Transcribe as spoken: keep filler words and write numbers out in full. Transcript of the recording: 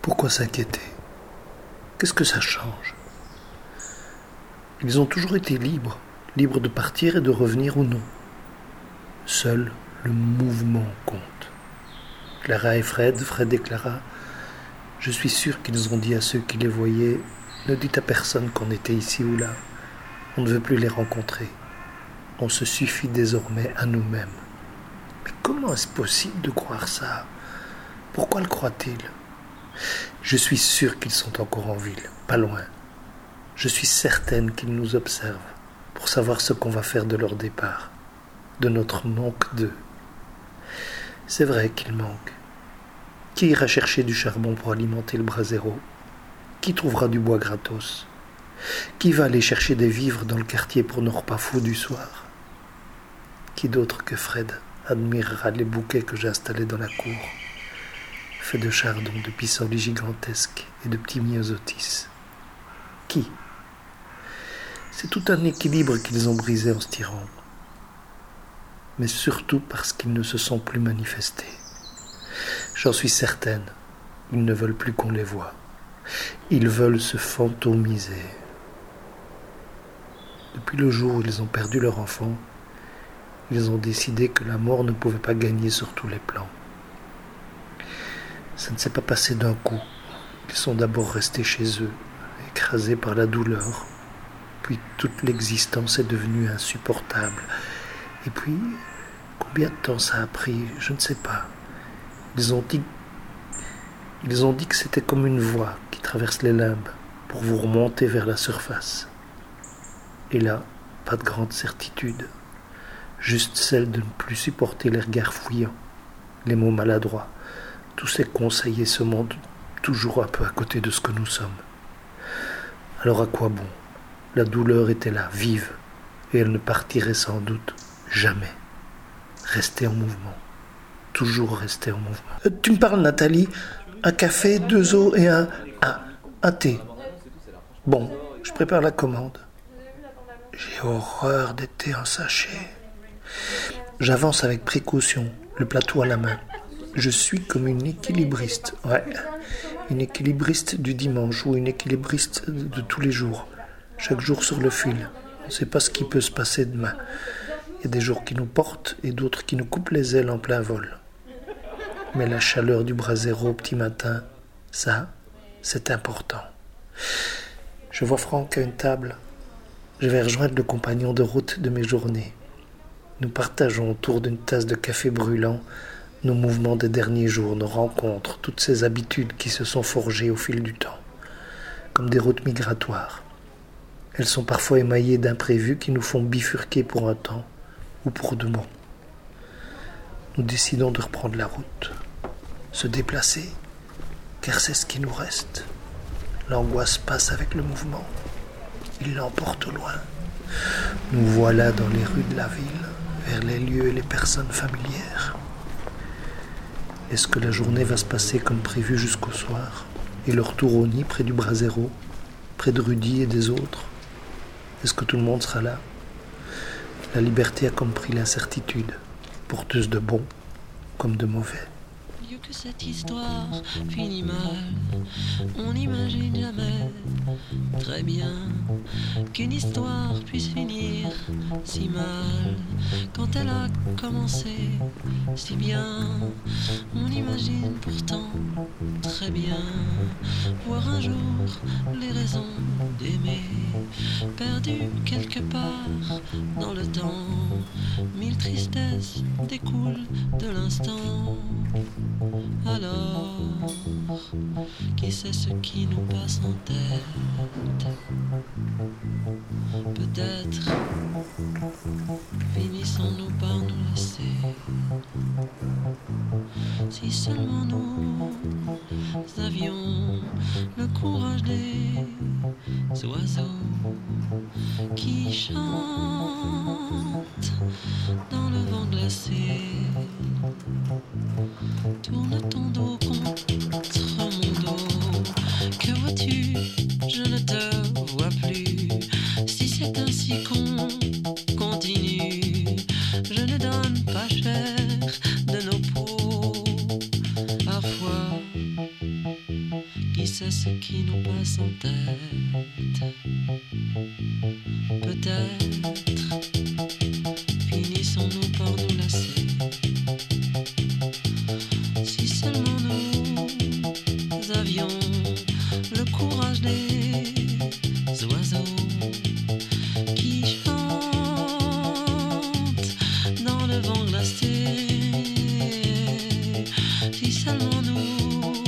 Pourquoi s'inquiéter? Qu'est-ce que ça change? Ils ont toujours été libres, libres de partir et de revenir ou non. Seul le mouvement compte. Clara et Fred, Fred et Clara, je suis sûr qu'ils ont dit à ceux qui les voyaient, ne dites à personne qu'on était ici ou là. On ne veut plus les rencontrer. On se suffit désormais à nous-mêmes. Mais comment est-ce possible de croire ça? Pourquoi le croient-ils? Je suis sûr qu'ils sont encore en ville, pas loin. Je suis certaine qu'ils nous observent pour savoir ce qu'on va faire de leur départ, de notre manque d'eux. C'est vrai qu'ils manquent. Qui ira chercher du charbon pour alimenter le brasero? Qui trouvera du bois gratos? Qui va aller chercher des vivres dans le quartier pour nos repas fous du soir? Qui d'autre que Fred admirera les bouquets que j'ai installés dans la cour, faits de chardon, de pissenlits gigantesques et de petits myosotis? Qui? C'est tout un équilibre qu'ils ont brisé en se tirant, mais surtout parce qu'ils ne se sont plus manifestés. J'en suis certaine, ils ne veulent plus qu'on les voie. Ils veulent se fantômiser. Depuis le jour où ils ont perdu leur enfant, ils ont décidé que la mort ne pouvait pas gagner sur tous les plans. Ça ne s'est pas passé d'un coup. Ils sont d'abord restés chez eux, écrasés par la douleur. Puis toute l'existence est devenue insupportable. Et puis, combien de temps ça a pris, je ne sais pas. Ils ont dit, ils ont dit que c'était comme une voie qui traverse les limbes pour vous remonter vers la surface. Et là, pas de grande certitude. Juste celle de ne plus supporter les regards fouillants, les mots maladroits, tous ces conseils et ce monde toujours un peu à côté de ce que nous sommes. Alors à quoi bon? La douleur était là, vive, et elle ne partirait sans doute jamais. Rester en mouvement. Toujours rester en mouvement. Euh, tu me parles, Nathalie? Un café, deux eaux et un... un, un thé. Bon, je prépare la commande. J'ai horreur des thés en sachet. J'avance avec précaution, le plateau à la main. Je suis comme une équilibriste. Ouais, une équilibriste du dimanche ou une équilibriste de tous les jours. Chaque jour sur le fil. On ne sait pas ce qui peut se passer demain. Il y a des jours qui nous portent et d'autres qui nous coupent les ailes en plein vol. Mais la chaleur du brasero au petit matin, ça, c'est important. Je vois Franck à une table. Je vais rejoindre le compagnon de route de mes journées. Nous partageons autour d'une tasse de café brûlant nos mouvements des derniers jours, nos rencontres, toutes ces habitudes qui se sont forgées au fil du temps, comme des routes migratoires. Elles sont parfois émaillées d'imprévus qui nous font bifurquer pour un temps ou pour de bon. Nous décidons de reprendre la route, se déplacer, car c'est ce qui nous reste. L'angoisse passe avec le mouvement. Il l'emporte au loin. Nous voilà dans les rues de la ville, vers les lieux et les personnes familières. Est-ce que la journée va se passer comme prévu jusqu'au soir, et le retour au nid près du brasero, près de Rudy et des autres? Est-ce que tout le monde sera là? La liberté a compris l'incertitude, porteuse de bon comme de mauvais. Mieux que cette histoire finit mal, on n'imagine jamais très bien qu'une histoire puisse finir si mal. Quand elle a commencé si bien, on imagine pourtant très bien voir un jour les raisons d'aimer perdues quelque part dans le temps. Mille tristesses découlent de l'instant. Alors, qui sait ce qui nous passe en tête? Peut-être finissons-nous par nous laisser. Si seulement nous avions le courage des oiseaux qui chantent dans le vent glacé. Tourne ton dos contre mon dos. Que vois-tu? Je ne te vois plus. Si c'est ainsi qu'on continue, je ne donne pas cher de nos peaux. Parfois, finissait ce qui nous passe en tête. Peut-être finissons-nous par nous lasser. Si seulement nous avions le courage des oiseaux qui chantent dans le vent glacé. Si seulement nous